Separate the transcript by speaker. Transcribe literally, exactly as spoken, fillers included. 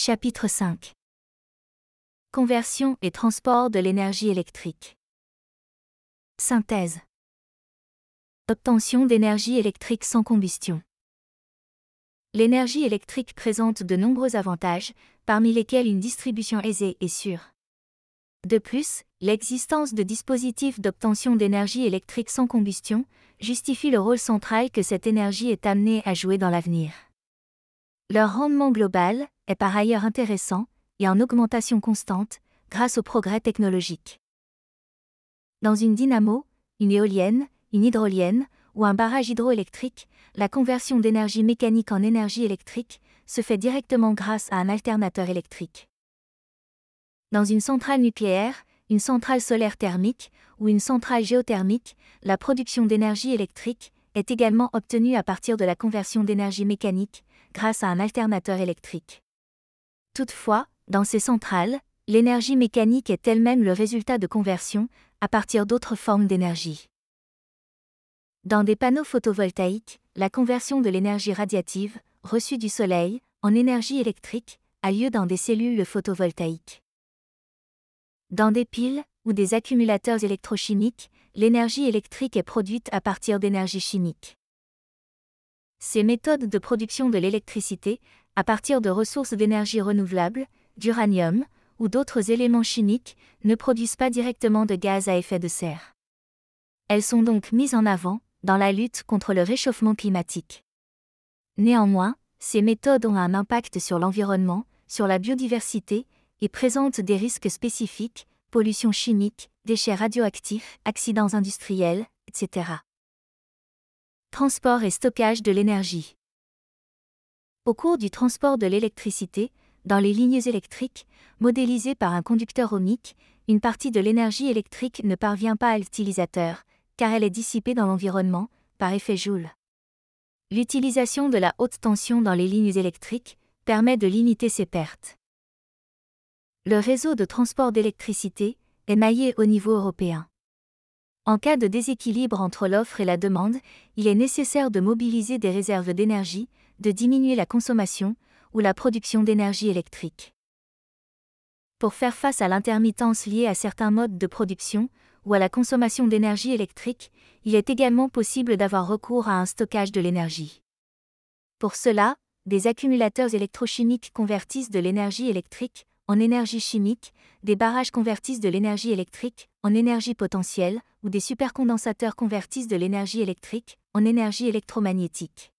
Speaker 1: Chapitre cinq. Conversion et transport de l'énergie électrique. Synthèse. Obtention d'énergie électrique sans combustion. L'énergie électrique présente de nombreux avantages, parmi lesquels une distribution aisée et sûre. De plus, l'existence de dispositifs d'obtention d'énergie électrique sans combustion justifie le rôle central que cette énergie est amenée à jouer dans l'avenir. Leur rendement global est par ailleurs intéressant et en augmentation constante grâce aux progrès technologiques. Dans une dynamo, une éolienne, une hydrolienne ou un barrage hydroélectrique, la conversion d'énergie mécanique en énergie électrique se fait directement grâce à un alternateur électrique. Dans une centrale nucléaire, une centrale solaire thermique ou une centrale géothermique, la production d'énergie électrique est également obtenue à partir de la conversion d'énergie mécanique grâce à un alternateur électrique. Toutefois, dans ces centrales, l'énergie mécanique est elle-même le résultat de conversion à partir d'autres formes d'énergie. Dans des panneaux photovoltaïques, la conversion de l'énergie radiative, reçue du soleil, en énergie électrique, a lieu dans des cellules photovoltaïques. Dans des piles ou des accumulateurs électrochimiques, l'énergie électrique est produite à partir d'énergie chimique. Ces méthodes de production de l'électricité, à partir de ressources d'énergie renouvelables, d'uranium ou d'autres éléments chimiques, ne produisent pas directement de gaz à effet de serre. Elles sont donc mises en avant dans la lutte contre le réchauffement climatique. Néanmoins, ces méthodes ont un impact sur l'environnement, sur la biodiversité, et présentent des risques spécifiques, pollution chimique, déchets radioactifs, accidents industriels, et cetera. Transport et stockage de l'énergie. Au cours du transport de l'électricité, dans les lignes électriques, modélisées par un conducteur ohmique, une partie de l'énergie électrique ne parvient pas à l'utilisateur, car elle est dissipée dans l'environnement, par effet Joule. L'utilisation de la haute tension dans les lignes électriques permet de limiter ces pertes. Le réseau de transport d'électricité est maillé au niveau européen. En cas de déséquilibre entre l'offre et la demande, il est nécessaire de mobiliser des réserves d'énergie, de diminuer la consommation ou la production d'énergie électrique. Pour faire face à l'intermittence liée à certains modes de production ou à la consommation d'énergie électrique, il est également possible d'avoir recours à un stockage de l'énergie. Pour cela, des accumulateurs électrochimiques convertissent de l'énergie électrique en énergie chimique, des barrages convertissent de l'énergie électrique en énergie potentielle ou des supercondensateurs convertissent de l'énergie électrique en énergie électromagnétique.